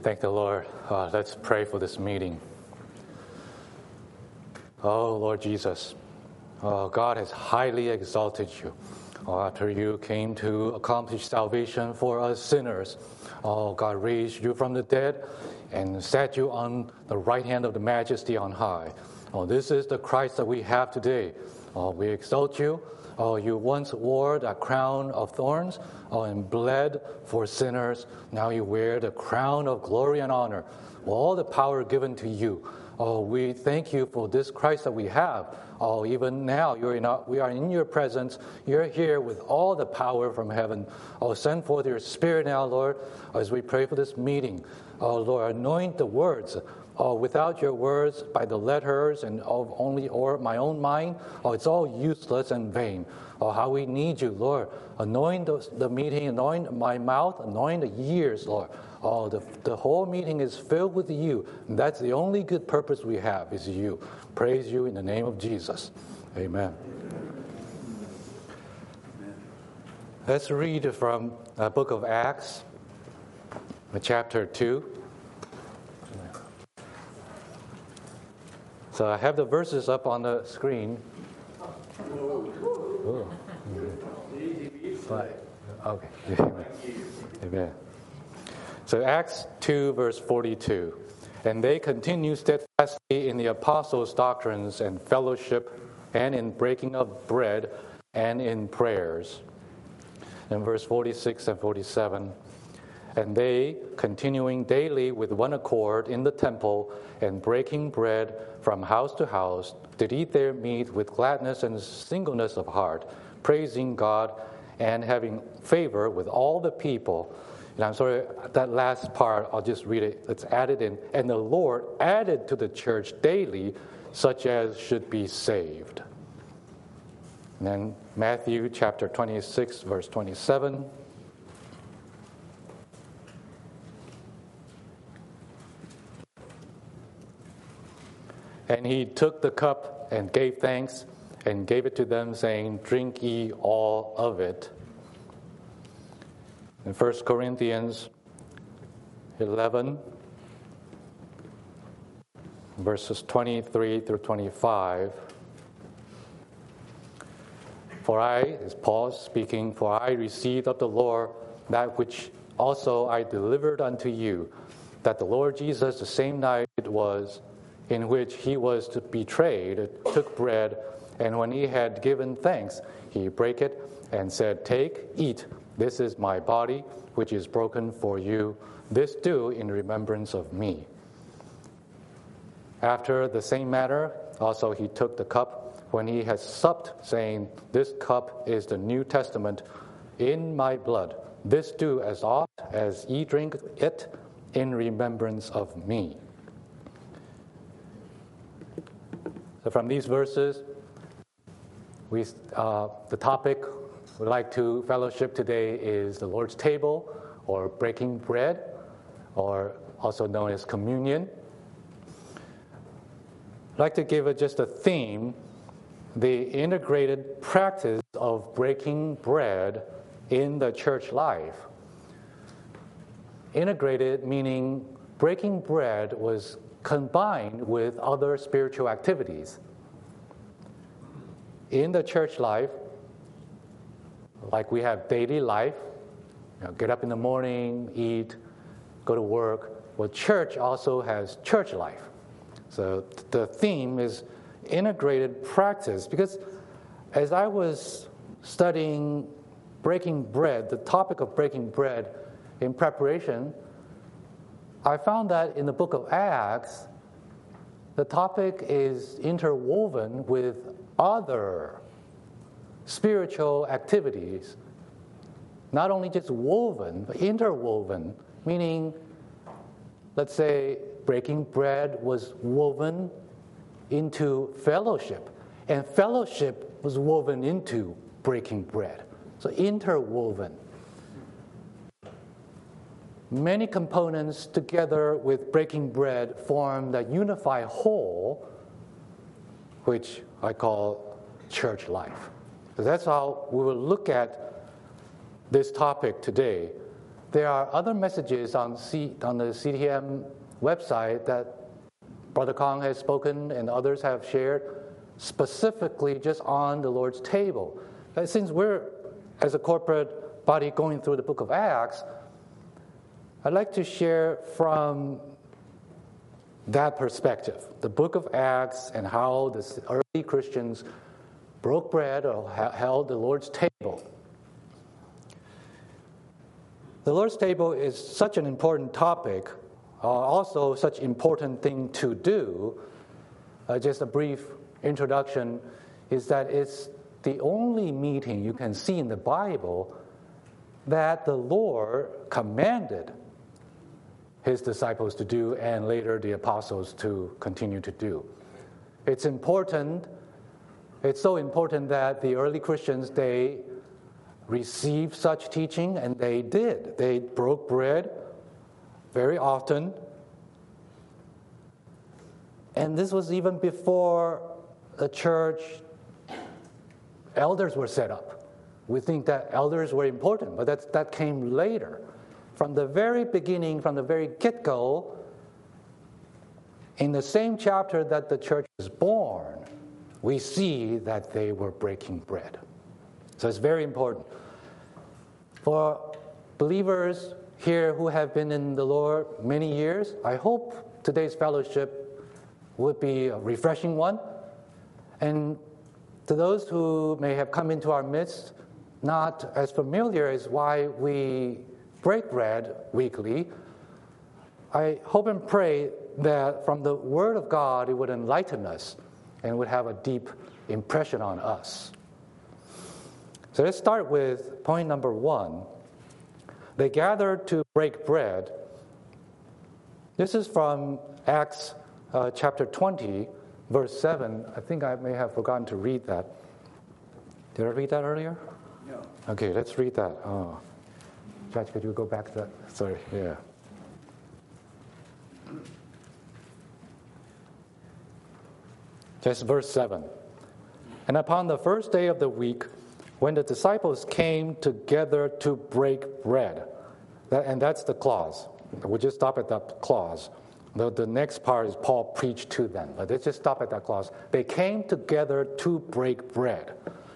Thank the Lord. Let's pray for this meeting. Oh, Lord Jesus, God has highly exalted you. After you came to accomplish salvation for us sinners, God raised you from the dead and set you on the right hand of the Majesty on high. This is the Christ that we have today. We exalt you. You once wore that crown of thorns and bled for sinners. Now you wear the crown of glory and honor. All the power given to you. We thank you for this Christ that we have. Even now, we are in your presence. You're here with all the power from heaven. Send forth your Spirit now, Lord, as we pray for this meeting. Lord, anoint the words. Without your words, by the letters and only or my own mind, it's all useless and vain. How we need you, Lord. Anoint the meeting, anoint my mouth, anoint the ears, Lord. The whole meeting is filled with you. And that's the only good purpose we have is you. Praise you in the name of Jesus. Amen. Let's read from the book of Acts, chapter 2. So I have the verses up on the screen. Oh. Okay. Amen. So Acts 2, verse 42. And they continue steadfastly in the apostles' doctrines and fellowship and in breaking of bread and in prayers. And verse 46 and 47. And they, continuing daily with one accord in the temple and breaking bread from house to house, did eat their meat with gladness and singleness of heart, praising God and having favor with all the people. And I'm sorry, that last part, I'll just read it. It's added in. And the Lord added to the church daily such as should be saved. And then Matthew chapter 26, verse 27. And he took the cup and gave thanks and gave it to them, saying, Drink ye all of it. In 1 Corinthians 11, verses 23 through 25. For I, is Paul speaking, for I received of the Lord that which also I delivered unto you, that the Lord Jesus, the same night was in which he was betrayed, took bread, and when he had given thanks, he brake it and said, Take, eat, this is my body, which is broken for you. This do in remembrance of me. After the same manner, also he took the cup when he had supped, saying, This cup is the New Testament in my blood. This do as oft as ye drink it in remembrance of me. So from these verses, the topic we'd like to fellowship today is the Lord's table, or breaking bread, or also known as communion. I'd like to give it just a theme, the integrated practice of breaking bread in the church life. Integrated meaning breaking bread was combined with other spiritual activities. In the church life, like we have daily life, get up in the morning, eat, go to work. Well, church also has church life. So the theme is integrated practice, because as I was studying breaking bread, the topic of breaking bread in preparation, I found that in the book of Acts, the topic is interwoven with other spiritual activities. Not only just woven, but interwoven, meaning, let's say, breaking bread was woven into fellowship, and fellowship was woven into breaking bread. So interwoven. Many components together with breaking bread form the unified whole, which I call church life. So that's how we will look at this topic today. there are other messages on the CTM website that Brother Kong has spoken and others have shared specifically just on the Lord's table. Since we're, as a corporate body, going through the book of Acts, I'd like to share from that perspective, the book of Acts and how the early Christians broke bread or held the Lord's table. The Lord's table is such an important topic, also such an important thing to do. Just a brief introduction is that it's the only meeting you can see in the Bible that the Lord commanded his disciples to do and later the apostles to continue to do. It's important. It's so important that the early Christians, they received such teaching, and they did. They broke bread very often. And this was even before the church elders were set up. We think that elders were important, but that came later. From the very beginning, from the very get-go, in the same chapter that the church was born, we see that they were breaking bread. So it's very important. For believers here who have been in the Lord many years, I hope today's fellowship would be a refreshing one. And to those who may have come into our midst, not as familiar as why we break bread weekly, I hope and pray that from the Word of God it would enlighten us and would have a deep impression on us. So let's start with point number 1. They gathered to break bread. This is from Acts chapter 20, verse 7. I think I may have forgotten to read that. Did I read that earlier? No. Okay, let's read that. Oh. Judge, could you go back to that? Sorry, yeah. Just verse 7. And upon the first day of the week, when the disciples came together to break bread. And that's the clause. We'll just stop at that clause. The next part is Paul preached to them. But let's just stop at that clause. They came together to break bread.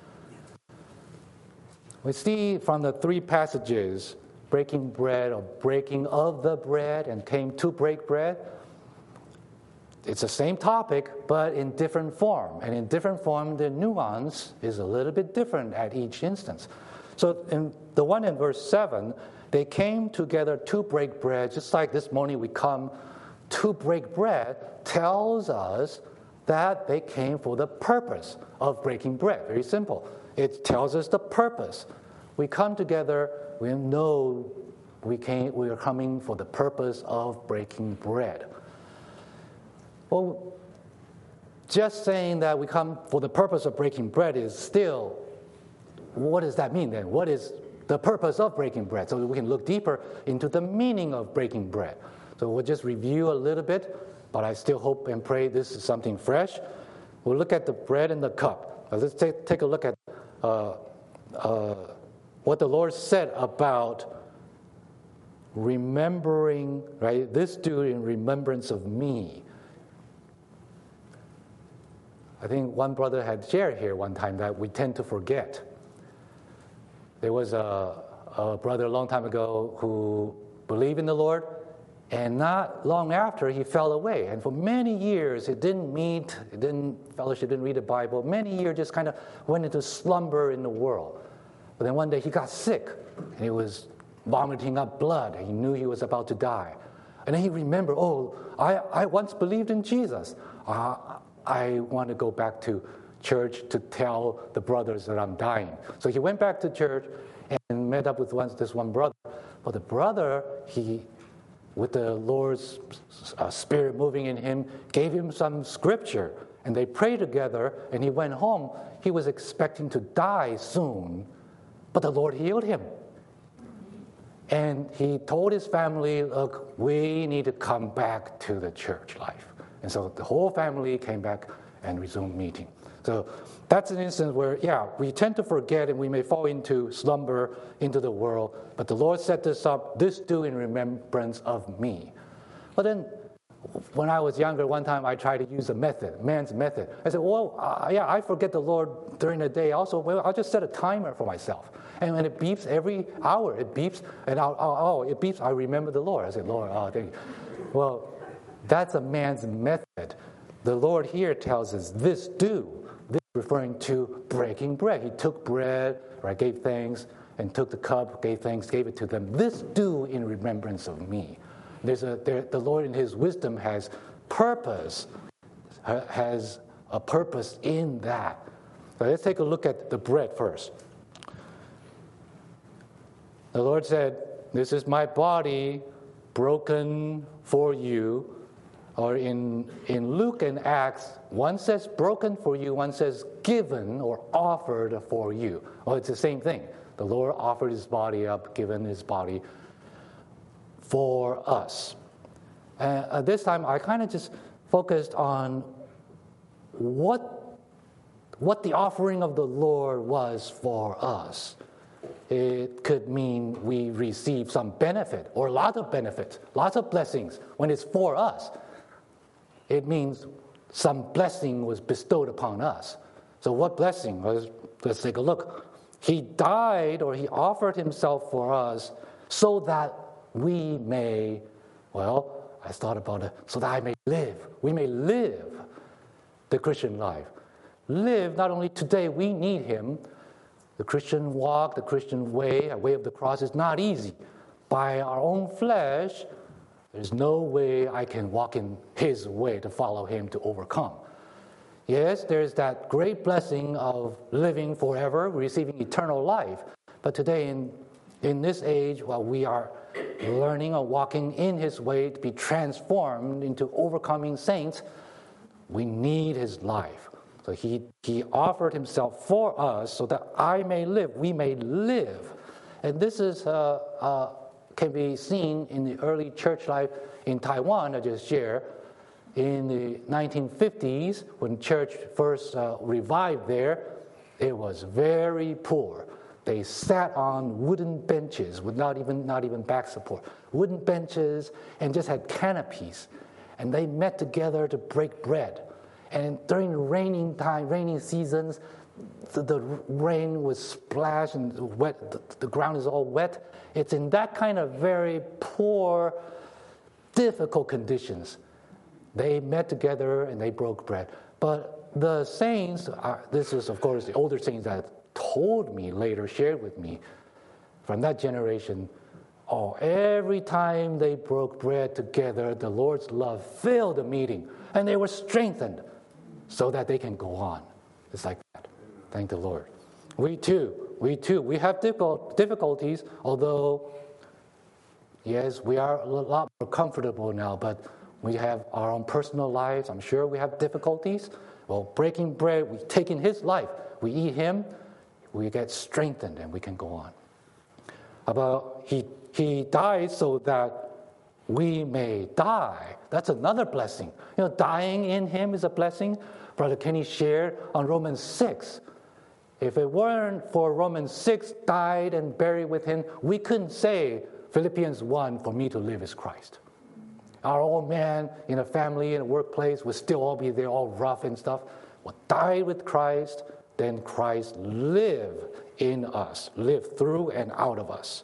We see from the 3 passages, breaking bread or breaking of the bread and came to break bread. It's the same topic, but in different form. And in different form, the nuance is a little bit different at each instance. So in the one in verse 7, they came together to break bread, just like this morning we come to break bread, tells us that they came for the purpose of breaking bread. Very simple. It tells us the purpose. We come together, we know we are coming for the purpose of breaking bread. Well, just saying that we come for the purpose of breaking bread is still, what does that mean then? What is the purpose of breaking bread? So we can look deeper into the meaning of breaking bread. So we'll just review a little bit, but I still hope and pray this is something fresh. We'll look at the bread and the cup. Now let's take a look at what the Lord said about remembering, right? This do in remembrance of me. I think one brother had shared here one time that we tend to forget. There was a brother a long time ago who believed in the Lord, and not long after he fell away. And for many years he didn't meet, didn't fellowship, didn't read the Bible. Many years just kind of went into slumber in the world. But then one day he got sick, and he was vomiting up blood. He knew he was about to die. And then he remembered, I once believed in Jesus. I want to go back to church to tell the brothers that I'm dying. So he went back to church and met up with this one brother. But the brother, with the Lord's Spirit moving in him, gave him some scripture. And they prayed together, and he went home. He was expecting to die soon, but the Lord healed him. And he told his family, look, we need to come back to the church life. And so the whole family came back, and resume meeting. So that's an instance where, we tend to forget and we may fall into slumber, into the world. But the Lord set this up, this do in remembrance of me. But then when I was younger, one time I tried to use a method, man's method. I said, I forget the Lord during the day also. Well, I'll just set a timer for myself. And when it beeps every hour, it beeps, and it beeps, I remember the Lord. I said, Lord, thank you. Well, that's a man's method. The Lord here tells us this do. This referring to breaking bread. He took bread, right, gave thanks, and took the cup, gave thanks, gave it to them. This do in remembrance of me. The Lord in His wisdom has purpose, has a purpose in that. So let's take a look at the bread first. The Lord said, this is my body broken for you. Or in Luke and Acts, one says broken for you, one says given or offered for you. Well, it's the same thing. The Lord offered His body up, given His body for us. This time, I kind of just focused on what the offering of the Lord was for us. It could mean we receive some benefit or a lot of benefits, lots of blessings when it's for us. It means some blessing was bestowed upon us. So what blessing? Let's take a look. He died, or He offered Himself for us so that we may, I thought about it, so that I may live. We may live the Christian life. Live not only today, we need Him. The Christian walk, the Christian way, a way of the cross is not easy. By our own flesh, there's no way I can walk in His way to follow Him to overcome. Yes, there's that great blessing of living forever, receiving eternal life. But today in this age, while we are learning or walking in His way to be transformed into overcoming saints, we need His life. So He offered Himself for us so that I may live, we may live. And this is can be seen in the early church life in Taiwan, I just shared. In the 1950s, when church first revived there, it was very poor. They sat on wooden benches with not even back support, wooden benches, and just had canopies. And they met together to break bread. And during rainy seasons, the rain would splash and wet. The ground is all wet. It's in that kind of very poor, difficult conditions. They met together and they broke bread. But the saints, this is of course the older saints that told me later, shared with me, from that generation, every time they broke bread together, the Lord's love filled the meeting, and they were strengthened so that they can go on. It's like that. Thank the Lord. We too, have difficulties, although, yes, we are a lot more comfortable now, but we have our own personal lives. I'm sure we have difficulties. Well, breaking bread, we take in His life. We eat Him, we get strengthened, and we can go on. About He died so that we may die. That's another blessing. Dying in Him is a blessing. Brother Kenny shared on Romans 6. If it weren't for Romans 6, died and buried with Him, we couldn't say Philippians 1, for me to live is Christ. Our old man in a family, in a workplace, would still all be there, all rough and stuff. Well, died with Christ, then Christ live in us, live through and out of us.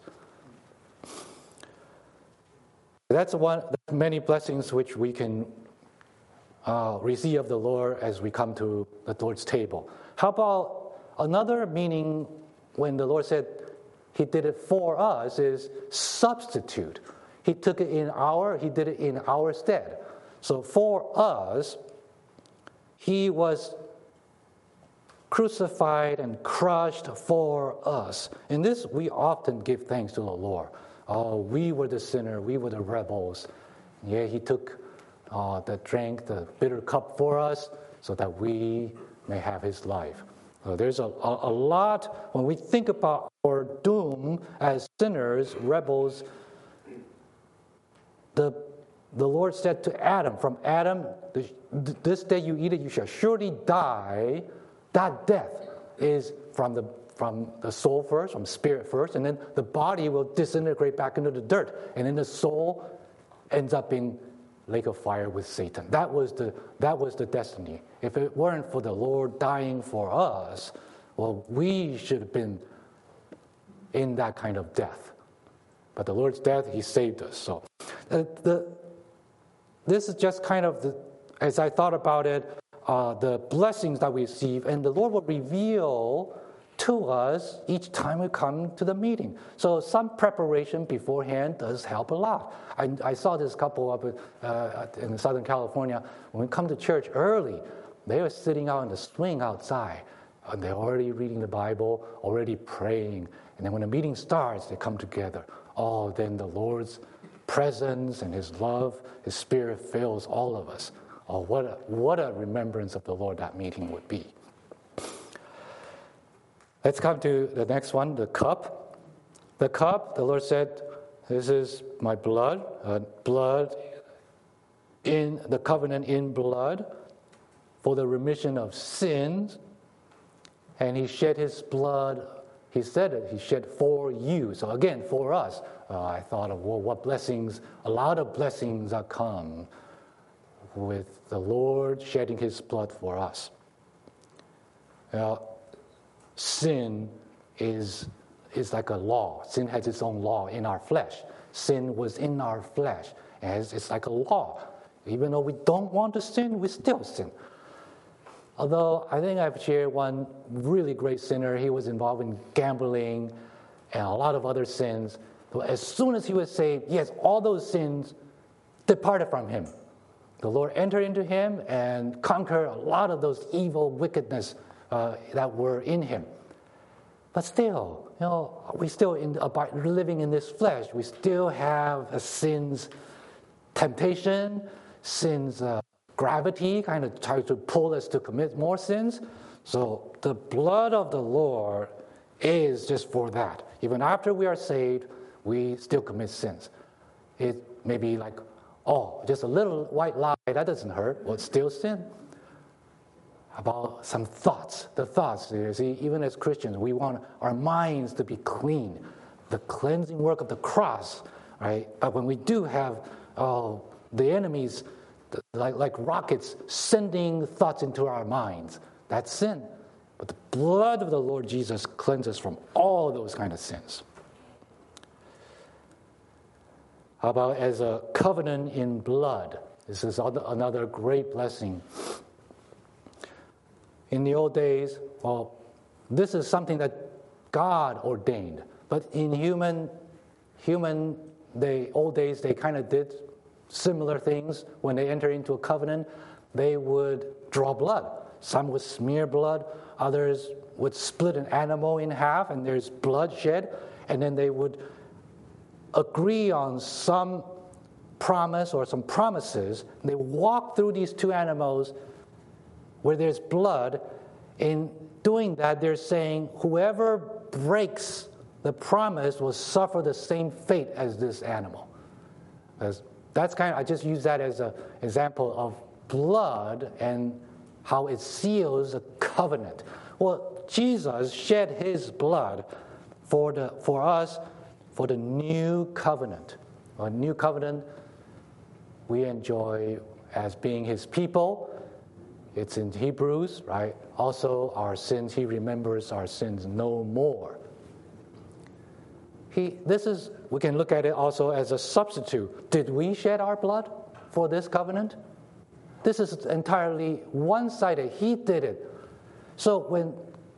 That's many blessings which we can receive of the Lord as we come to the Lord's table. How about another meaning when the Lord said He did it for us is substitute. He did it in our stead. So for us, He was crucified and crushed for us. In this, we often give thanks to the Lord. We were the sinner, we were the rebels. Yeah, He took drank the bitter cup for us so that we may have His life. There's a lot, when we think about our doom as sinners, rebels, the Lord said to Adam, from Adam, this day you eat it, you shall surely die. That death is from the soul first, from spirit first, and then the body will disintegrate back into the dirt, and then the soul ends up in lake of fire with Satan. That was the destiny. If it weren't for the Lord dying for us, well, we should have been in that kind of death. But the Lord's death, He saved us. So this is just kind of, as I thought about it, the blessings that we receive, and the Lord will reveal to us each time we come to the meeting. So some preparation beforehand does help a lot. I saw this couple up in Southern California. When we come to church early, they were sitting out in the swing outside, and they're already reading the Bible, already praying. And then when the meeting starts, they come together. Oh, then the Lord's presence and His love, His Spirit fills all of us. Oh, what a remembrance of the Lord that meeting would be. Let's come to the next one, the cup. The cup, the Lord said, this is my blood, blood in the covenant in blood for the remission of sins. And He shed His blood, He said it, He shed for you. So again, for us. I thought of, well, what blessings, a lot of blessings that come with the Lord shedding His blood for us. Sin is like a law. Sin has its own law in our flesh. Sin was in our flesh. And it's like a law. Even though we don't want to sin, we still sin. Although I think I've shared one really great sinner. He was involved in gambling and a lot of other sins. As soon as he was saved, yes, all those sins departed from him. The Lord entered into him and conquered a lot of those evil wickedness that were in him. But still, we still living in this flesh. We still have a sin's temptation, sin's gravity, kind of try to pull us to commit more sins. So the blood of the Lord is just for that. Even after we are saved, we still commit sins. It may be like, just a little white lie, that doesn't hurt. Well, it's still sin. About some thoughts. The thoughts, you see, even as Christians, we want our minds to be clean. The cleansing work of the cross, right? But when we do have the enemies, like rockets, sending thoughts into our minds, that's sin. But the blood of the Lord Jesus cleanses from all those kind of sins. How about as a covenant in blood? This is another great blessing. In the old days, this is something that God ordained. But in the old days, they kind of did similar things. When they enter into a covenant, they would draw blood. Some would smear blood. Others would split an animal in half, and there's blood shed. And then they would agree on some promise or some promises. They walk through these two animals where there's blood. In doing that, they're saying whoever breaks the promise will suffer the same fate as this animal. That's I just use that as an example of blood and how it seals a covenant. Well, Jesus shed His blood for us for the new covenant. A new covenant we enjoy as being His people. It's in Hebrews, right? Also, our sins, He remembers our sins no more. We can look at it also as a substitute. Did we shed our blood for this covenant? This is entirely one-sided. He did it. So when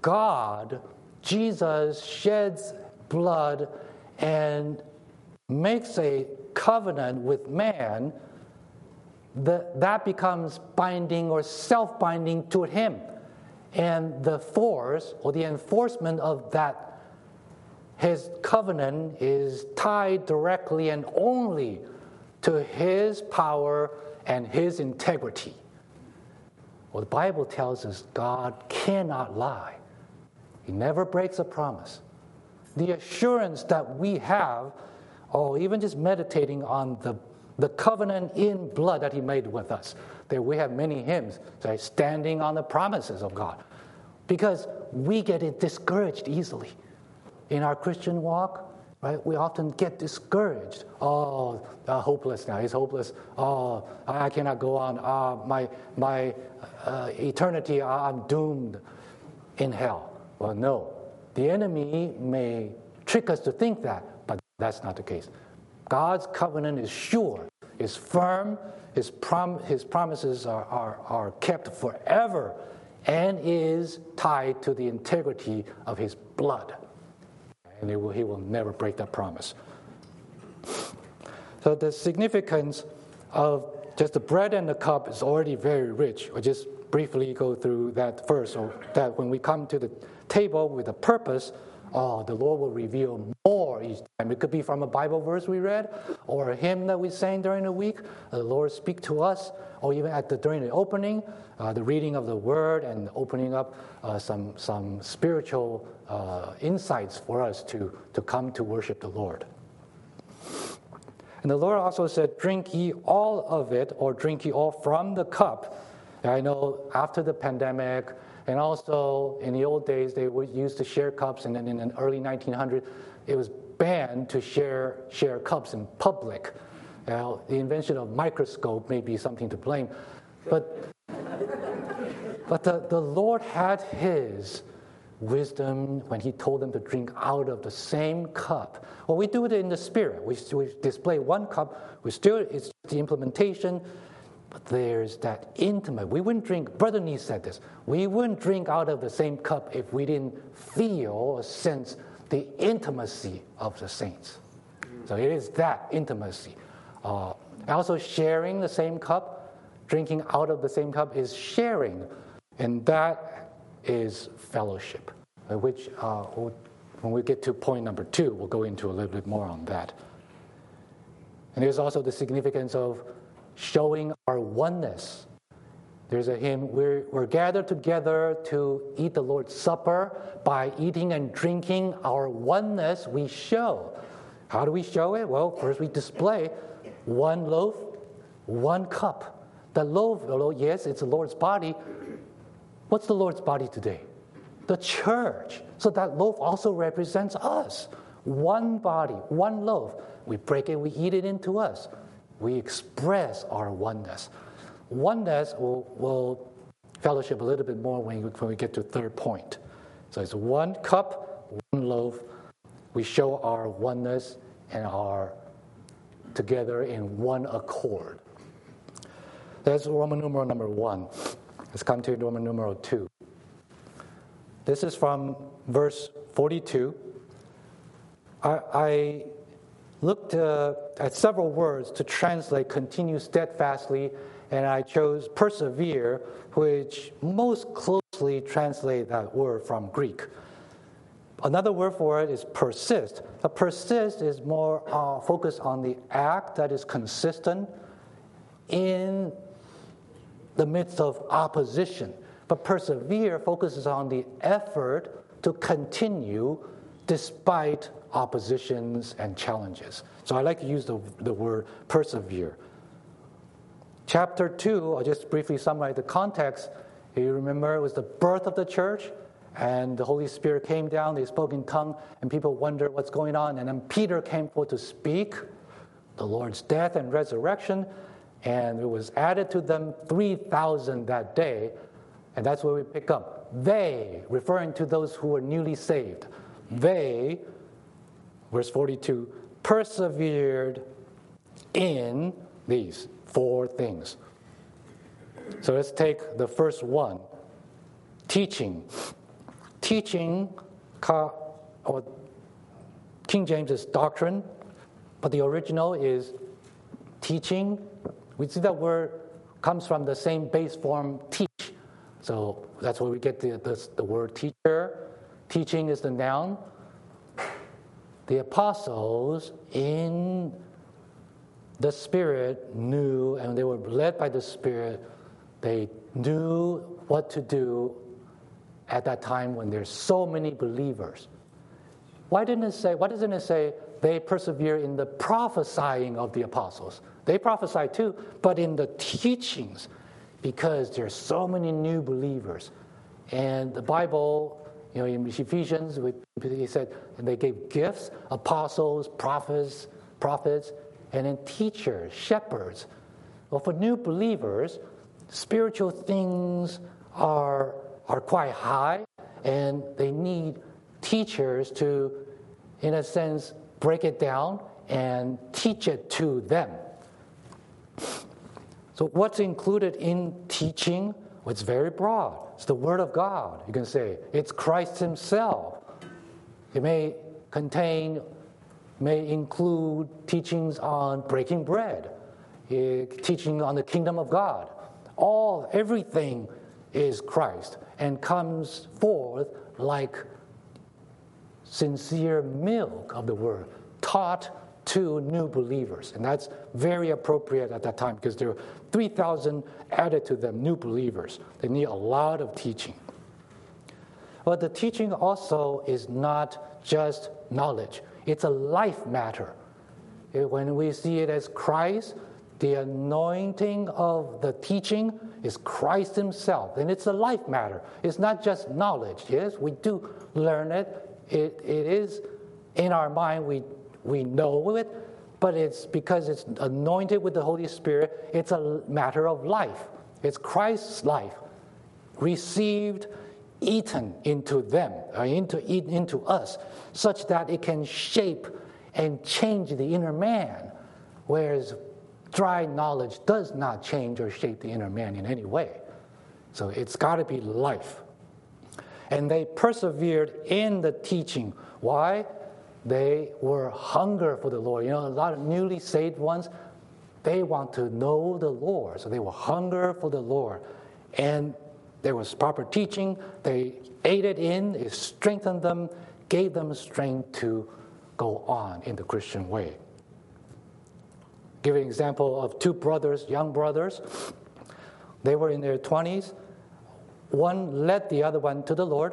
Jesus sheds blood and makes a covenant with man, that becomes binding or self-binding to him. And the force or the enforcement of that, his covenant, is tied directly and only to his power and his integrity. Well, the Bible tells us God cannot lie. He never breaks a promise. The assurance that we have, even just meditating on the covenant in blood that he made with us. That we have many hymns, right, standing on the promises of God. Because we get discouraged easily. In our Christian walk, right, we often get discouraged. Oh, hopeless now. It's hopeless. Oh, I cannot go on. My eternity, I'm doomed in hell. Well, no. The enemy may trick us to think that, but that's not the case. God's covenant is sure, is firm, his promises are kept forever, and is tied to the integrity of his blood. And he will never break that promise. So the significance of just the bread and the cup is already very rich. We'll just briefly go through that first, so that when we come to the table with a purpose, the Lord will reveal more each time. It could be from a Bible verse we read, or a hymn that we sang during the week. The Lord speak to us, or even during the opening, the reading of the Word and opening up some spiritual insights for us to come to worship the Lord. And the Lord also said, "Drink ye all of it, or drink ye all from the cup." And I know after the pandemic, and also in the old days, they used to share cups, and then in the early 1900s, it was banned to share cups in public. Now, the invention of microscope may be something to blame, but the Lord had his wisdom when he told them to drink out of the same cup. Well, we do it in the Spirit. We display one cup. It's the implementation. But there's that intimate. We wouldn't drink, Brother Nee said this, we wouldn't drink out of the same cup if we didn't feel or sense the intimacy of the saints. So it is that intimacy. Also sharing the same cup, drinking out of the same cup is sharing. And that is fellowship, which when we get to point number 2, we'll go into a little bit more on that. And there's also the significance of showing our oneness. There's a hymn, we're gathered together to eat the Lord's Supper. By eating and drinking our oneness, we show. How do we show it? Well, first we display one loaf, one cup. The loaf, yes, it's the Lord's body. What's the Lord's body today? The church. So that loaf also represents us. One body, one loaf. We break it, we eat it into us. We express our oneness. Oneness will fellowship a little bit more when we get to third point. So it's one cup, one loaf. We show our oneness and are together in one accord. That's Roman numeral number 1. Let's come to Roman numeral 2. This is from verse 42. I looked at several words to translate continue steadfastly, and I chose persevere, which most closely translate that word from Greek. Another word for it is persist. Persist is more focused on the act that is consistent in the midst of opposition. But persevere focuses on the effort to continue despite oppositions and challenges. So I like to use the word persevere. Chapter 2, I'll just briefly summarize the context. You remember it was the birth of the church, and the Holy Spirit came down, they spoke in tongue, and people wondered what's going on. And then Peter came forth to speak the Lord's death and resurrection, and it was added to them 3,000 that day. And that's where we pick up. They, referring to those who were newly saved, they, verse 42, persevered in these 4 things. So let's take the first one, teaching. Teaching, or King James is doctrine, but the original is teaching. We see that word comes from the same base form, teach. So that's where we get the word teacher. Teaching is the noun. The apostles in the Spirit knew, and they were led by the Spirit. They knew what to do at that time when there's so many believers. Why doesn't it say they persevere in the prophesying of the apostles. They prophesy too, but in the teachings, because there's so many new believers. And the Bible, in Ephesians, he said, and they gave gifts, apostles, prophets, and then teachers, shepherds. Well, for new believers, spiritual things are quite high, and they need teachers to, in a sense, break it down and teach it to them. So what's included in teaching? Well, it's very broad. It's the Word of God, you can say. It's Christ himself. It may include teachings on breaking bread, teaching on the kingdom of God. Everything is Christ and comes forth like sincere milk of the Word, taught to new believers. And that's very appropriate at that time because there were 3,000 added to them, new believers. They need a lot of teaching. But the teaching also is not just knowledge. It's a life matter. When we see it as Christ, the anointing of the teaching is Christ himself. And it's a life matter. It's not just knowledge. Yes, we do learn it. It is in our mind, we know it, but it's because it's anointed with the Holy Spirit, it's a matter of life. It's Christ's life, received, eaten into them, into us, such that it can shape and change the inner man, whereas dry knowledge does not change or shape the inner man in any way. So it's got to be life. And they persevered in the teaching. Why? They were hunger for the Lord. A lot of newly saved ones, they want to know the Lord. So they were hunger for the Lord. And there was proper teaching. They ate it in. It strengthened them, gave them strength to go on in the Christian way. Give an example of two brothers, young brothers. They were in their 20s. One led the other one to the Lord,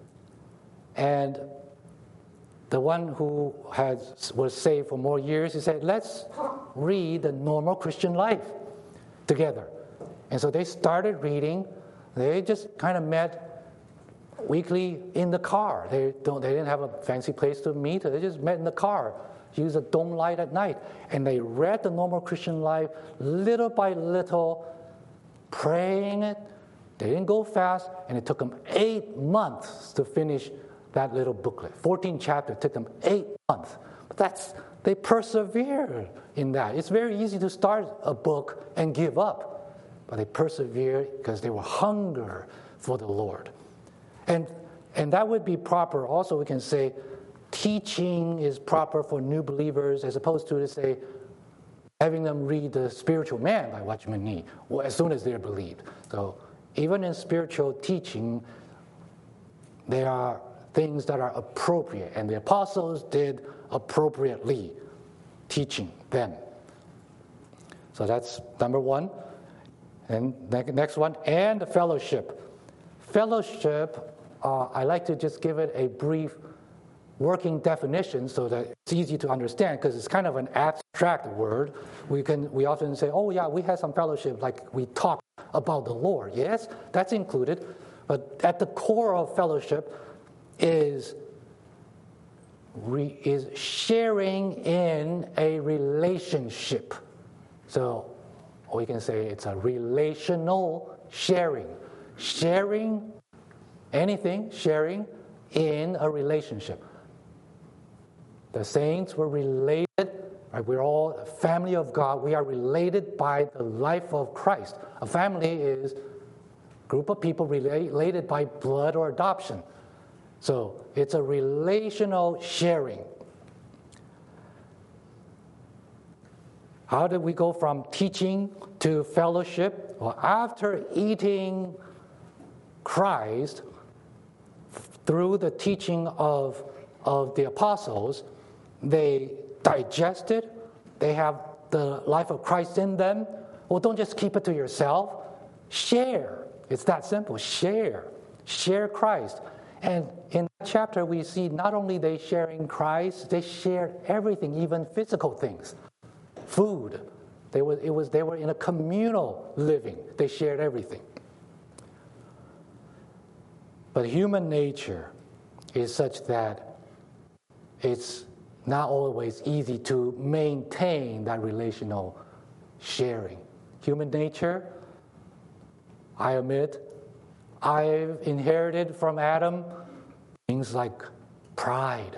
and the one who was saved for more years, he said, let's read the normal Christian life together. And so they started reading. They just kind of met weekly in the car. They didn't have a fancy place to meet. They just met in the car, used a dome light at night. And they read the normal Christian life little by little, praying it. They didn't go fast, and it took them 8 months to finish that little booklet. 14 chapters, took them 8 months. But they persevered in that. It's very easy to start a book and give up. But they persevered because they were hunger for the Lord. And that would be proper. Also, we can say teaching is proper for new believers as opposed to say having them read The Spiritual Man by Watchman Nee as soon as they're believed. So even in spiritual teaching, there are things that are appropriate, and the apostles did appropriately teaching them. So that's number one. And next one, and the fellowship. Fellowship, I like to just give it a brief working definition so that it's easy to understand, because it's kind of an abstract word. We often say, oh yeah, we had some fellowship, like we talked about the Lord. Yes, that's included. But at the core of fellowship is sharing in a relationship. So we can say it's a relational sharing. Sharing anything, sharing in a relationship. The saints were related, right? We're all a family of God. We are related by the life of Christ. A family is a group of people related by blood or adoption. So it's a relational sharing. How did we go from teaching to fellowship? Well, after eating Christ through the teaching of the apostles, they digest it. They have the life of Christ in them. Well, don't just keep it to yourself. Share. It's that simple. Share. Share Christ. And in that chapter, we see not only they sharing Christ, they shared everything, even physical things, food. They were in a communal living. They shared everything. But human nature is such that it's not always easy to maintain that relational sharing. Human nature, I admit, I've inherited from Adam things like pride.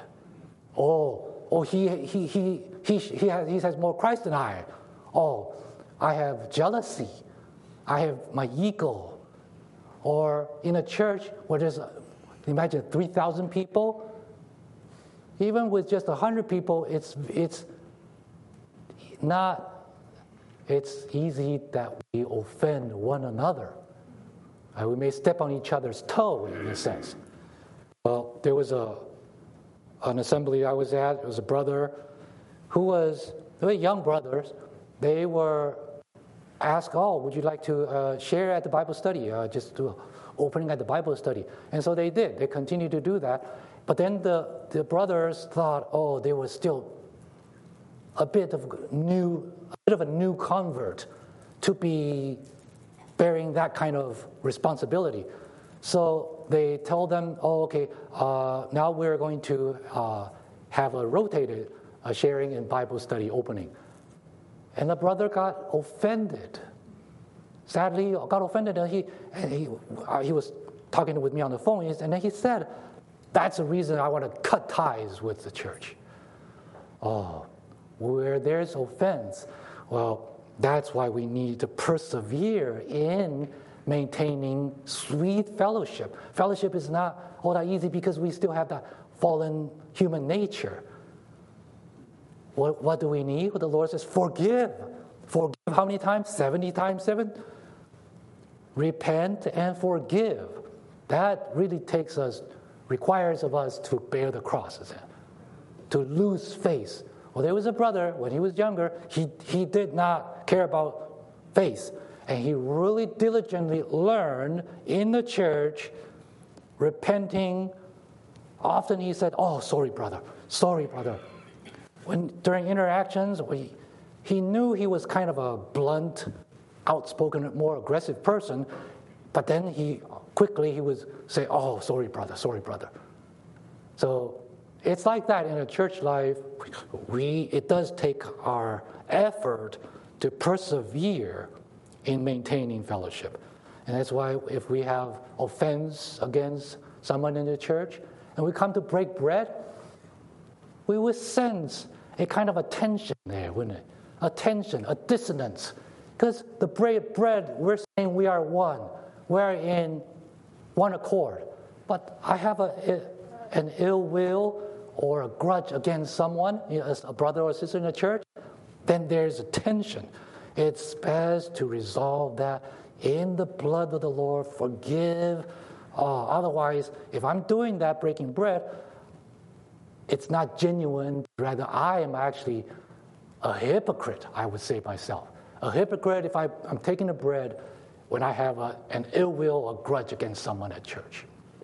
He has more Christ than I. Oh, I have jealousy. I have my ego. Or in a church where there's, imagine 3,000 people, even with just 100 people, it's easy that we offend one another. We may step on each other's toe in a sense. Well, there was an assembly I was at. It was a brother they were young brothers. They were asked, would you like to share at the Bible study? Just do opening at the Bible study. And so they did. They continued to do that. But then the brothers thought, they were still a bit of a new convert to be bearing that kind of responsibility. So they told them, now we're going to have a rotated sharing and Bible study opening. And the brother got offended. Sadly, got offended, and he was talking with me on the phone, and then he said, that's the reason I want to cut ties with the church. Where there's offense, that's why we need to persevere in maintaining sweet fellowship. Fellowship is not all that easy because we still have that fallen human nature. What do we need? What the Lord says, forgive. Forgive how many times? 70 times 7? Repent and forgive. That really requires of us to bear the cross, to lose faith. Well, there was a brother, when he was younger, he did not care about faith. And he really diligently learned in the church, repenting. Often he said, sorry, brother. During interactions, he knew he was kind of a blunt, outspoken, more aggressive person, but then he would say, sorry, brother. So it's like that in a church life. It does take our effort to persevere in maintaining fellowship. And that's why if we have offense against someone in the church and we come to break bread, we will sense a kind of a tension there, wouldn't it? A tension, a dissonance. Because the bread, we're saying we are one. We're in one accord. But I have an ill will or a grudge against someone, as a brother or sister in the church, then there's a tension. It's best to resolve that in the blood of the Lord, forgive. Otherwise, if I'm doing that, breaking bread, it's not genuine. Rather, I am actually a hypocrite, I would say myself. A hypocrite if I'm taking the bread when I have an ill will or grudge against someone at church.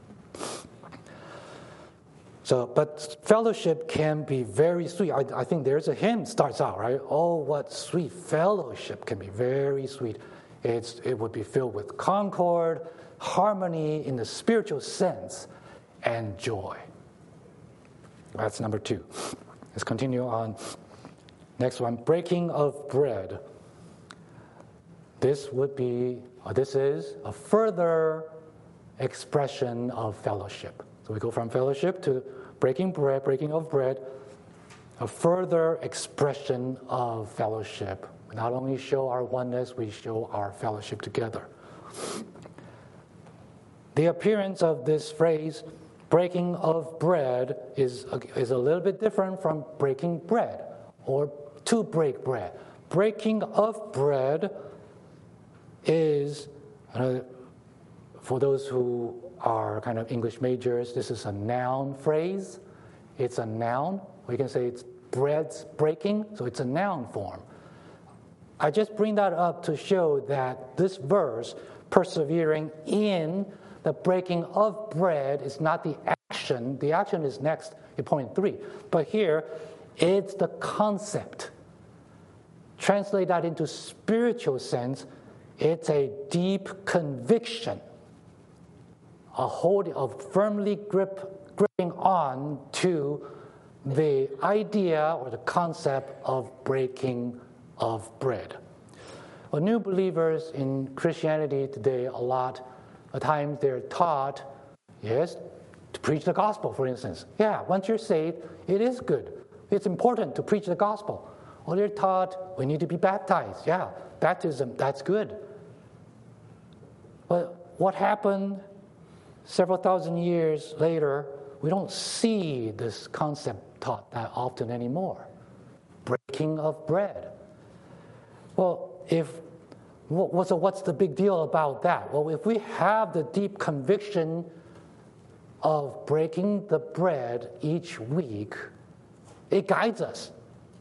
But fellowship can be very sweet. I think there's a hymn starts out, right? Oh, what sweet fellowship can be very sweet. It would be filled with concord, harmony in the spiritual sense, and joy. That's number 2. Let's continue on. Next one, breaking of bread. This is a further expression of fellowship. So we go from fellowship to breaking of bread, a further expression of fellowship. We not only show our oneness, we show our fellowship together. The appearance of this phrase, breaking of bread, is a little bit different from breaking bread or to break bread. Breaking of bread is, for those who are kind of English majors, this is a noun phrase. It's a noun. We can say it's bread's breaking, so it's a noun form. I just bring that up to show that this verse, persevering in The breaking of bread is not the action. The action is next in point 3. But here, it's the concept. Translate that into spiritual sense, it's a deep conviction, a holding of firmly gripping on to the idea or the concept of breaking of bread. Well, new believers in Christianity today, a lot of times they're taught, yes, to preach the gospel, for instance. Yeah, once you're saved, it is good. It's important to preach the gospel. Or they're taught we need to be baptized. Yeah, baptism, that's good. But what happened several thousand years later, we don't see this concept taught that often anymore. Breaking of bread. Well, so what's the big deal about that? Well, if we have the deep conviction of breaking the bread each week, it guides us.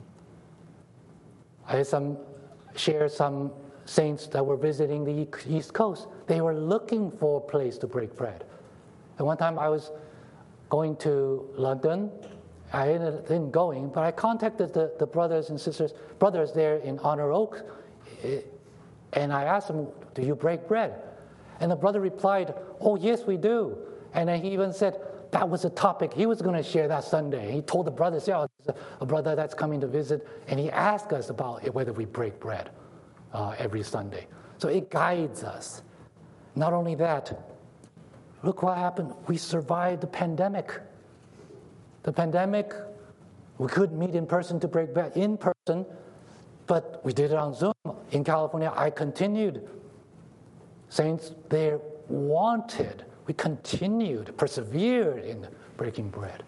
I shared some saints that were visiting the East Coast. They were looking for a place to break bread. And one time I was going to London. I ended up didn't going, but I contacted the brothers and sisters, brothers there in Honor Oak, and I asked them, do you break bread? And the brother replied, oh, yes, we do. And then he even said, that was a topic he was going to share that Sunday. He told the brothers, yeah, there's a brother that's coming to visit, and he asked us about whether we break bread every Sunday. So it guides us. Not only that, look what happened. We survived the pandemic. The pandemic, we couldn't meet in person to break bread in person, but we did it on Zoom. In California, I continued. Saints, they wanted. We continued, persevered in breaking bread.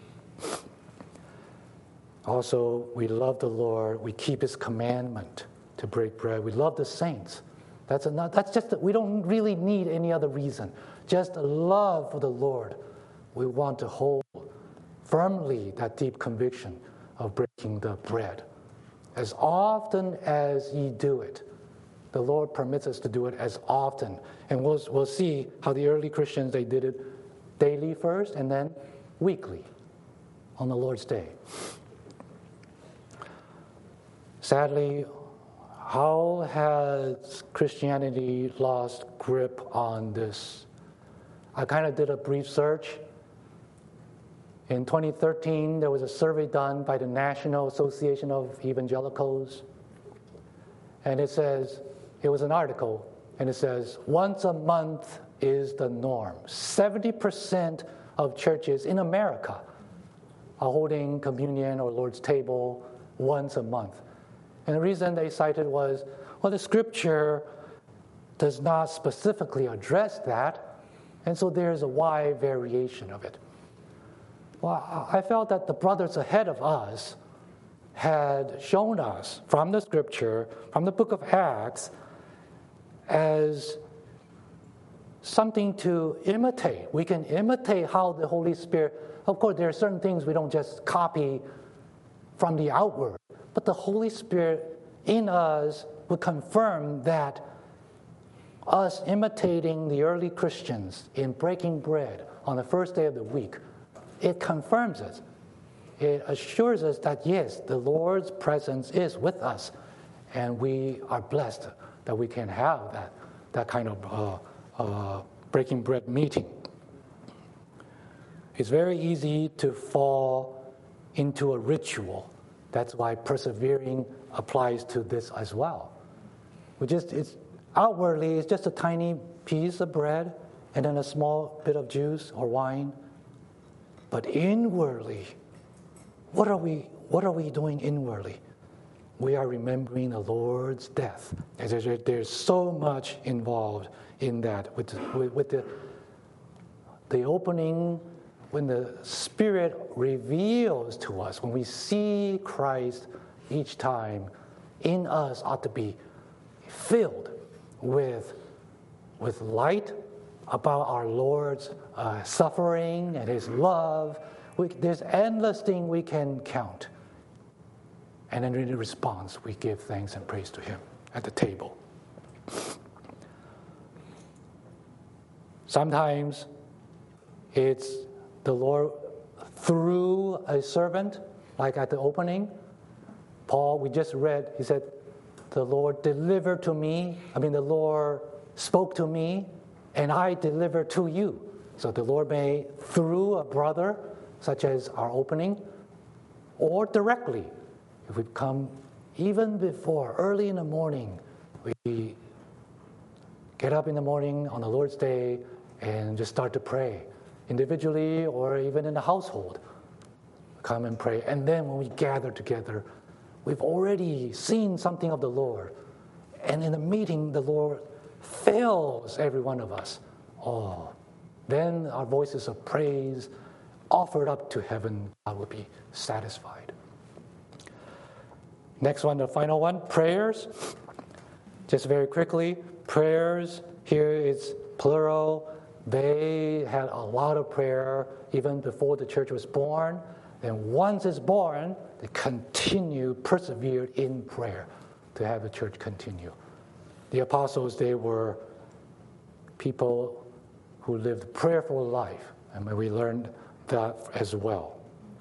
Also, we love the Lord. We keep His commandment to break bread. We love the saints. That's just, we don't really need any other reason. Just a love for the Lord. We want to hold firmly that deep conviction of breaking the bread. As often as ye do it, the Lord permits us to do it as often. And we'll see how the early Christians, they did it daily first and then weekly on the Lord's Day. Sadly, how has Christianity lost grip on this? I kind of did a brief search. In 2013, there was a survey done by the National Association of Evangelicals. And it was an article, and it says, once a month is the norm. 70% of churches in America are holding communion or Lord's table once a month. And the reason they cited was, well, the scripture does not specifically address that, and so there's a wide variation of it. Well, I felt that the brothers ahead of us had shown us from the scripture, from the book of Acts, as something to imitate. We can imitate how the Holy Spirit, of course, there are certain things we don't just copy from the outward, but the Holy Spirit in us would confirm that us imitating the early Christians in breaking bread on the first day of the week, it confirms us. It assures us that, yes, the Lord's presence is with us, and we are blessed that we can have that kind of breaking bread meeting. It's very easy to fall into a ritual. That's why persevering applies to this as well. Outwardly, it's just a tiny piece of bread and then a small bit of juice or wine. But inwardly, what are we doing inwardly? We are remembering the Lord's death. There's so much involved in that. With the opening, when the Spirit reveals to us, when we see Christ each time, in us ought to be filled with light about our Lord's suffering and His love. There's endless things we can count. And then in response, we give thanks and praise to Him at the table. Sometimes it's the Lord through a servant, like at the opening. Paul, we just read, he said, the Lord the Lord spoke to me, and I delivered to you. So the Lord may, through a brother, such as our opening, or directly. If we come even before, early in the morning, we get up in the morning on the Lord's Day and just start to pray, individually or even in the household. Come and pray. And then when we gather together, we've already seen something of the Lord. And in the meeting, the Lord fills every one of us. Then our voices of praise offered up to heaven, God will be satisfied. Next one, the final one, prayers. Just very quickly, prayers, here it's plural. They had a lot of prayer even before the church was born. And once it's born, they persevered in prayer to have the church continue. The apostles, they were people who lived a prayerful life, and we learned that as well.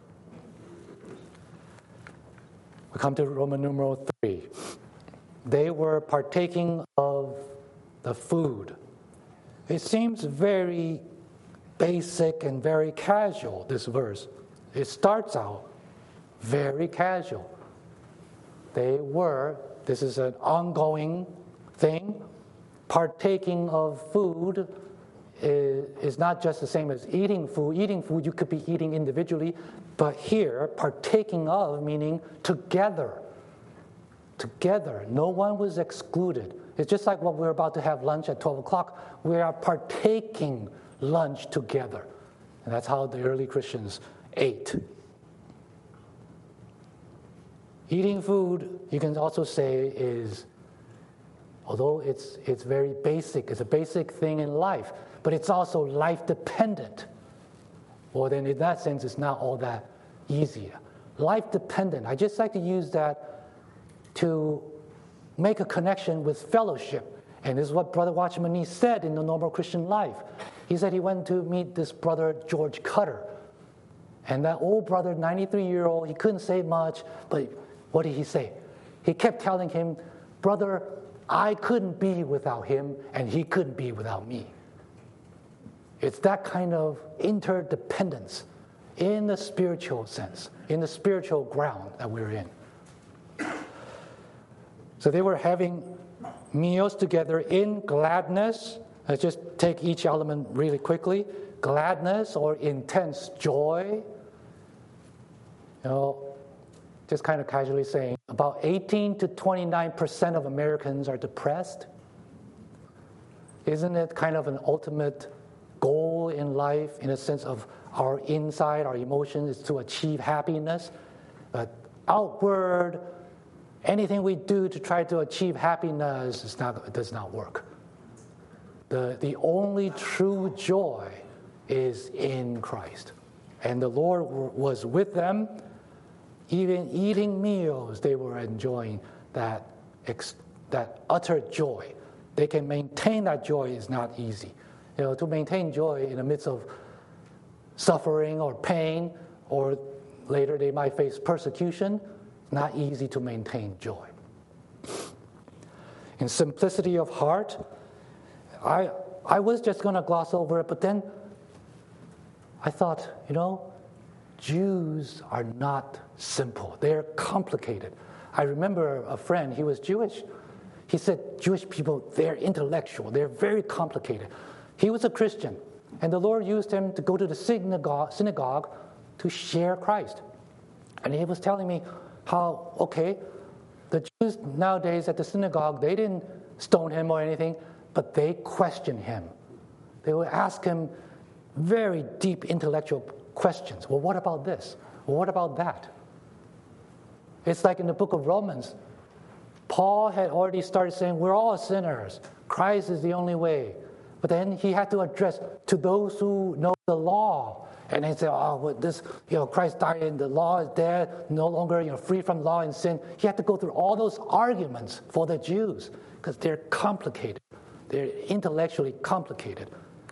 We come to Roman numeral 3. They were partaking of the food. It seems very basic and very casual, this verse. It starts out very casual. This is an ongoing thing. Partaking of food is not just the same as eating food. Eating food, you could be eating individually, but here, partaking of, meaning together. Together. No one was excluded. It's just like what we're about to have lunch at 12 o'clock. We are partaking lunch together. And that's how the early Christians ate. Eating food, you can also say, is, although it's very basic, it's a basic thing in life, but it's also life-dependent. Well, then in that sense, it's not all that easy. Life-dependent, I just like to use that to make a connection with fellowship. And this is what Brother Watchman Nee said in the normal Christian life. He said he went to meet this brother, George Cutter. And that old brother, 93-year-old, he couldn't say much, but what did he say? He kept telling him, brother, I couldn't be without him, and he couldn't be without me. It's that kind of interdependence in the spiritual sense, in the spiritual ground that we're in. So they were having meals together in gladness. Let's just take each element really quickly. Gladness or intense joy. Just kind of casually saying, about 18 to 29% of Americans are depressed. Isn't it kind of an ultimate goal in life, in a sense of our inside, our emotions, is to achieve happiness? But outward, anything we do to try to achieve happiness does not work. The only true joy is in Christ. And the Lord was with them. Even eating meals, they were enjoying that utter joy. They can maintain that joy is not easy. To maintain joy in the midst of suffering or pain, or later they might face persecution, not easy to maintain joy. In simplicity of heart, I was just going to gloss over it, but then I thought, Jews are not simple. They're complicated. I remember a friend, he was Jewish. He said, Jewish people, they're intellectual. They're very complicated. He was a Christian, and the Lord used him to go to the synagogue to share Christ. And he was telling me how, the Jews nowadays at the synagogue, they didn't stone him or anything, but they questioned him. They would ask him very deep intellectual questions. Well, what about this? Well, what about that? It's like in the book of Romans. Paul had already started saying, we're all sinners. Christ is the only way. But then he had to address to those who know the law. And they say, Christ died and the law is dead, no longer free from law and sin. He had to go through all those arguments for the Jews because they're complicated. They're intellectually complicated.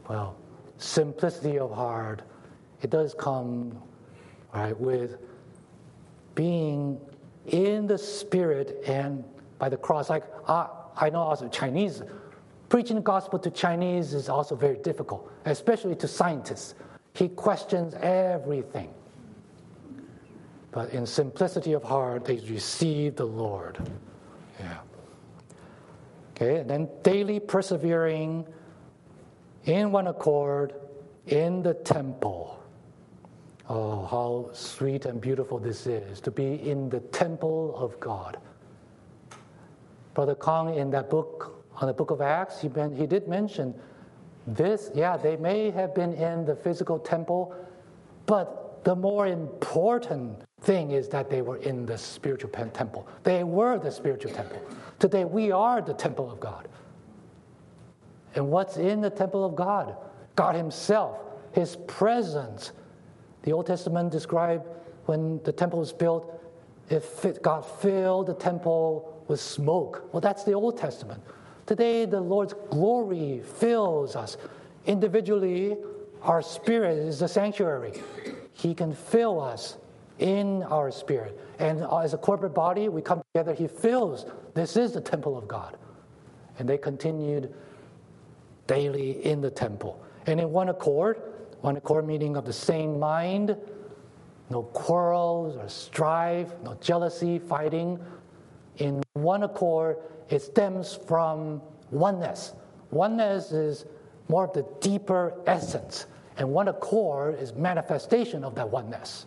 Well, simplicity of heart, it does come, right, with being in the Spirit and by the cross. Like, I know also Chinese, preaching the gospel to Chinese is also very difficult, especially to scientists. He questions everything. But in simplicity of heart, they receive the Lord. Yeah. Okay, and then daily persevering in one accord in the temple. Oh, how sweet and beautiful this is, to be in the temple of God. Brother Kong, in that book, on the book of Acts, he did mention this. Yeah, they may have been in the physical temple, but the more important thing is that they were in the spiritual temple. They were the spiritual temple. Today we are the temple of God. And what's in the temple of God? God himself, his presence. The Old Testament described when the temple was built, God filled the temple with smoke. Well, that's the Old Testament. Today, the Lord's glory fills us. Individually, our spirit is the sanctuary. He can fill us in our spirit. And as a corporate body, we come together, he fills. This is the temple of God. And they continued daily in the temple. And in one accord meaning of the same mind, no quarrels or strife, no jealousy, fighting. In one accord, it stems from oneness. Oneness is more of the deeper essence, and one accord is manifestation of that oneness.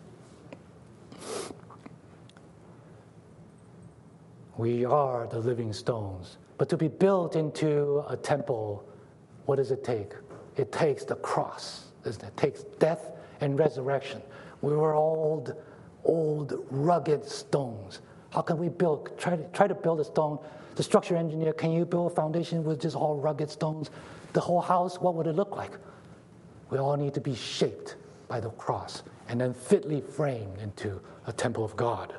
We are the living stones. But to be built into a temple, what does it take? It takes the cross. It takes death and resurrection. We were old, rugged stones. How can we build? Try to build a stone. The structure engineer, can you build a foundation with just all rugged stones? The whole house, what would it look like? We all need to be shaped by the cross and then fitly framed into a temple of God.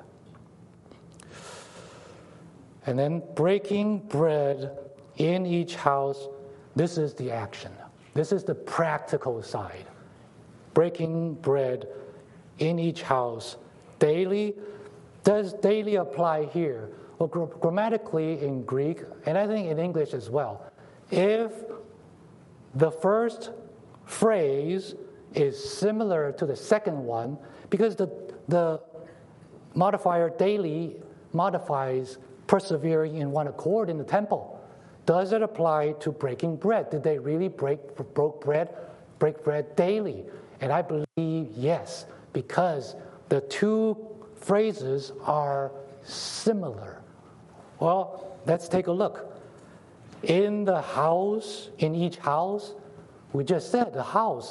And then breaking bread in each house, this is the action. This is the practical side. Breaking bread in each house daily. Does daily apply here? Well, grammatically in Greek, and I think in English as well, if the first phrase is similar to the second one, because the modifier daily modifies persevering in one accord in the temple. Does it apply to breaking bread? Did they really break bread daily? And I believe yes, because the two phrases are similar. Well, let's take a look. In the house, in each house, we just said the house,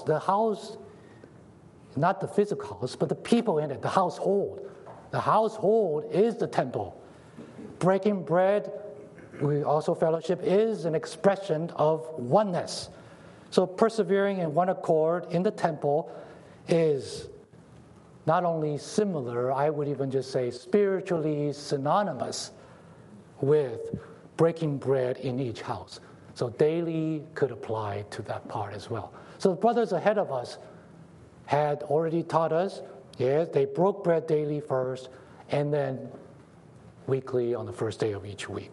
not the physical house, but the people in it, the household. The household is the temple. Breaking bread, we also fellowship, is an expression of oneness. So persevering in one accord in the temple is not only similar, I would even just say spiritually synonymous with breaking bread in each house. So daily could apply to that part as well. So the brothers ahead of us had already taught us, yes, they broke bread daily first, and then weekly on the first day of each week.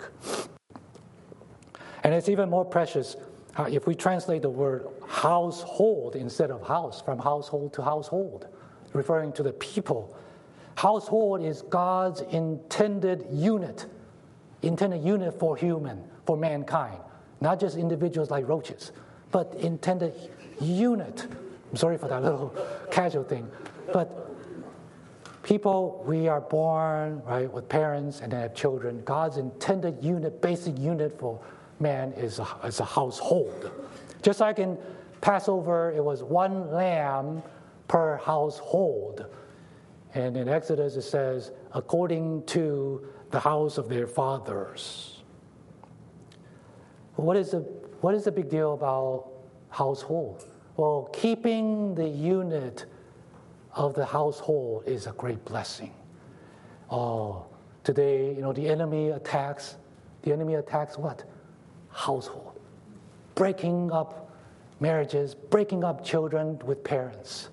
And it's even more precious if we translate the word household instead of house, from household to household, referring to the people. Household is God's intended unit for mankind. Not just individuals like roaches, but intended unit. I'm sorry for that little casual thing. But people, we are born, right, with parents and then have children. God's intended unit, basic unit for man is a household. Just like in Passover, it was one lamb per household. And in Exodus, it says, according to the house of their fathers. What is the big deal about household? Well, keeping the unit of the household is a great blessing. Oh, today, the enemy attacks what? Household. Breaking up marriages, breaking up children with parents.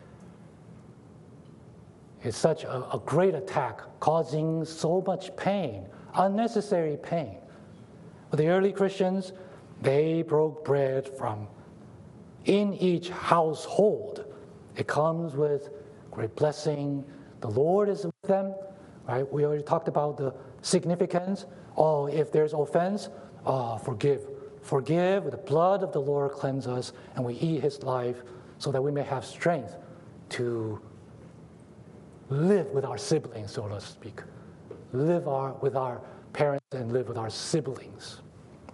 It's such a great attack, causing so much pain, unnecessary pain. But the early Christians, they broke bread from in each household. It comes with great blessing. The Lord is with them, right? We already talked about the significance. Oh, if there's offense, forgive. Forgive, the blood of the Lord cleanse us, and we eat his life so that we may have strength to live with our siblings, so to speak. Live with our parents and live with our siblings.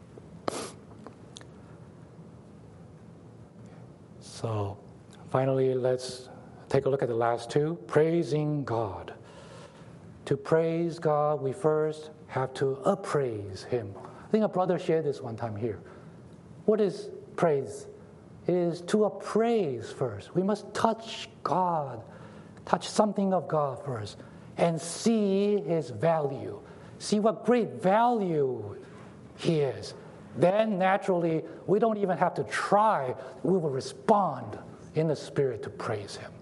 So finally, let's take a look at the last two. Praising God. To praise God, we first have to appraise him. I think a brother shared this one time here. What is praise? It is to appraise first. We must touch God, touch something of God first, and see his value. See what great value he is. Then naturally, we don't even have to try. We will respond in the Spirit to praise him.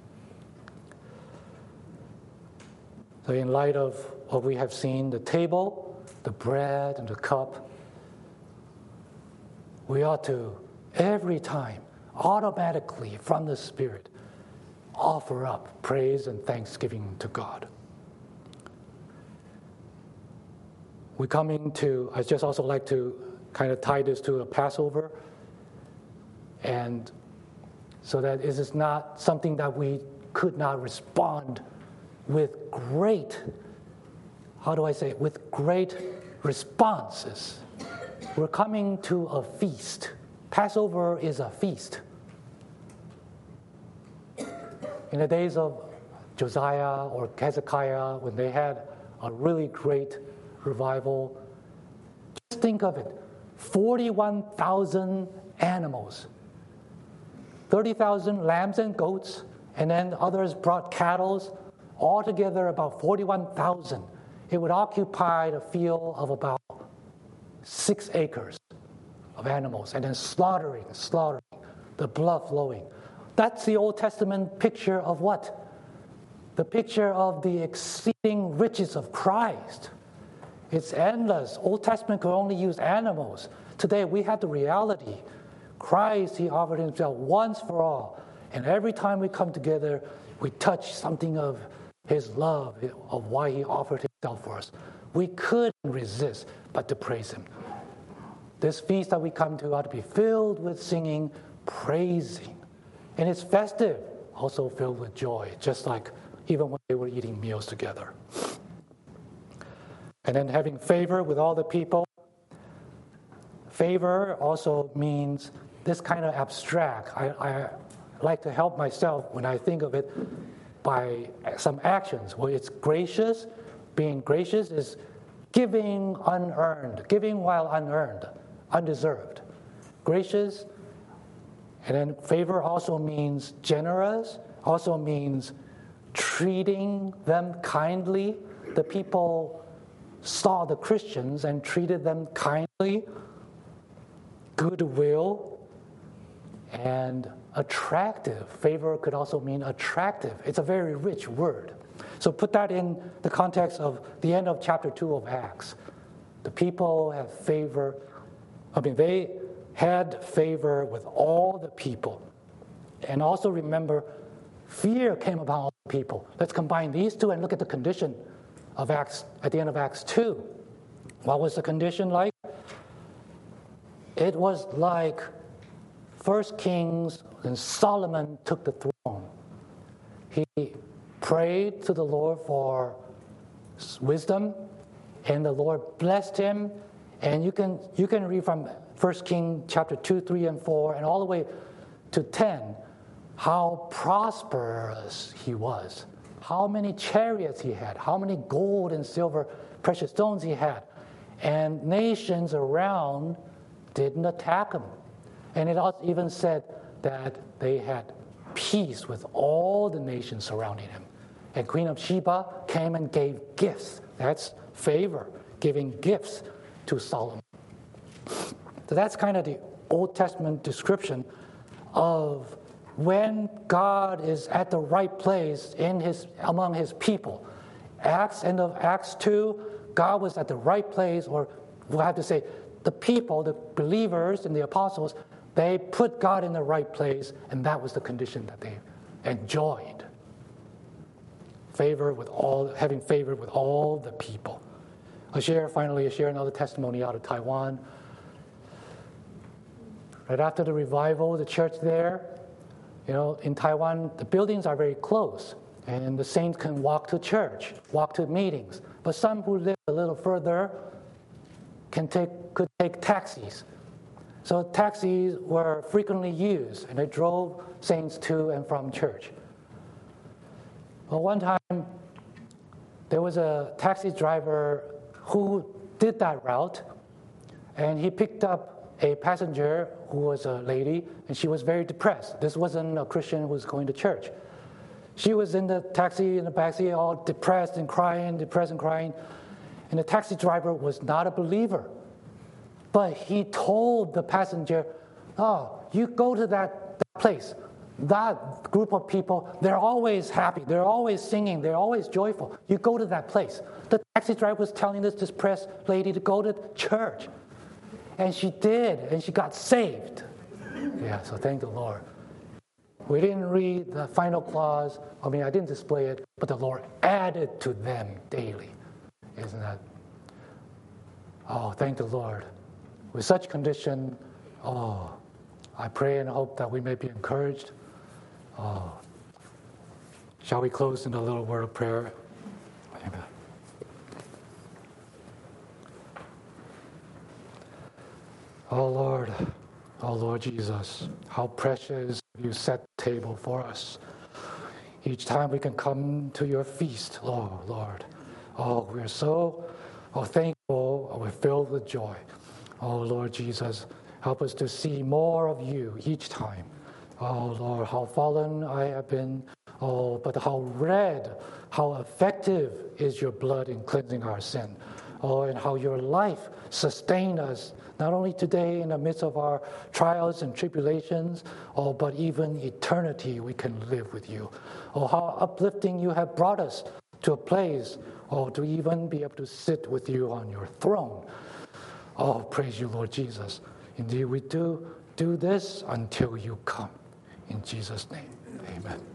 So in light of what we have seen, the table, the bread, and the cup, we ought to, every time, automatically from the Spirit, offer up praise and thanksgiving to God. We're coming to, I just also like to kind of tie this to a Passover, and so that it is not something that we could not respond with great, with great responses. We're coming to a feast. Passover is a feast. In the days of Josiah or Hezekiah, when they had a really great revival, just think of it. 41,000 animals, 30,000 lambs and goats, and then others brought cattle, altogether about 41,000. It would occupy the field of about 6 acres of animals, and then slaughtering, the blood flowing. That's the Old Testament picture of what? The picture of the exceeding riches of Christ. It's endless. Old Testament could only use animals. Today we have the reality. Christ, he offered himself once for all. And every time we come together, we touch something of his love, of why he offered himself for us. We couldn't resist but to praise him. This feast that we come to ought to be filled with singing, praising. And it's festive, also filled with joy, just like even when they were eating meals together. And then having favor with all the people. Favor also means this kind of abstract. I like to help myself when I think of it by some actions. Well, it's gracious. Being gracious is giving unearned, giving while unearned, undeserved. Gracious. And then favor also means generous, also means treating them kindly. The people saw the Christians and treated them kindly, goodwill, and attractive. Favor could also mean attractive. It's a very rich word. So put that in the context of the end of chapter 2 of Acts. The people have favor. They had favor with all the people. And also remember, fear came upon all the people. Let's combine these two and look at the condition of Acts at the end of Acts 2. What was the condition like? It was like 1 Kings when Solomon took the throne. He prayed to the Lord for wisdom, and the Lord blessed him. And you can read from 1 Kings chapter 2, 3, and 4, and all the way to 10, how prosperous he was, how many chariots he had, how many gold and silver precious stones he had. And nations around didn't attack him. And it also even said that they had peace with all the nations surrounding him. And Queen of Sheba came and gave gifts. That's favor, giving gifts to Solomon. So that's kind of the Old Testament description. of when God is at the right place among his people. End of Acts 2, God was at the right place, or we'll have to say, the people, the believers and the apostles, they put God in the right place, and that was the condition that they enjoyed. Having favor with all the people. I'll share another testimony out of Taiwan. Right after the revival, the church there, in Taiwan, the buildings are very close, and the saints can walk to church, walk to meetings. But some who live a little further could take taxis. So taxis were frequently used, and they drove saints to and from church. Well, one time, there was a taxi driver who did that route, and he picked up a passenger who was a lady, and she was very depressed. This wasn't a Christian who was going to church. She was in the backseat, all depressed and crying, and the taxi driver was not a believer. But he told the passenger, you go to that place. That group of people, they're always happy. They're always singing. They're always joyful. You go to that place. The taxi driver was telling this depressed lady to go to church. And she did, and she got saved. Yeah, so thank the Lord. We didn't read the final clause. I didn't display it, but the Lord added to them daily. Isn't that? Oh, thank the Lord. With such condition, I pray and hope that we may be encouraged. Shall we close in a little word of prayer? Amen. Oh Lord Jesus, how precious you set the table for us. Each time we can come to your feast, Lord. We're so thankful. We're filled with joy. Oh, Lord Jesus, help us to see more of you each time. Oh, Lord, how fallen I have been. Oh, but how effective is your blood in cleansing our sin. Oh, and how your life sustained us, not only today in the midst of our trials and tribulations, but even eternity we can live with you. Oh, how uplifting you have brought us to a place, to even be able to sit with you on your throne. Oh, praise you, Lord Jesus. Indeed, we do this until you come. In Jesus' name, amen.